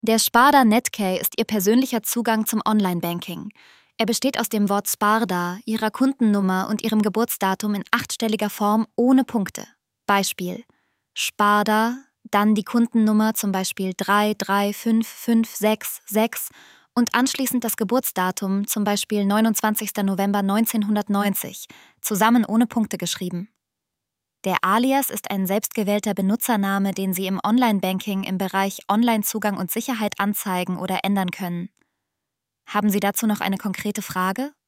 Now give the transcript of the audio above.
Der Sparda Netkey ist Ihr persönlicher Zugang zum Online-Banking. Er besteht aus dem Wort Sparda, Ihrer Kundennummer und Ihrem Geburtsdatum in 8-stelliger Form ohne Punkte. Beispiel: Sparda, dann die Kundennummer, zum Beispiel 3355666 und anschließend das Geburtsdatum, zum Beispiel 29. November 1990, zusammen ohne Punkte geschrieben. Der Alias ist ein selbstgewählter Benutzername, den Sie im Online-Banking im Bereich Online-Zugang und Sicherheit anzeigen oder ändern können. Haben Sie dazu noch eine konkrete Frage?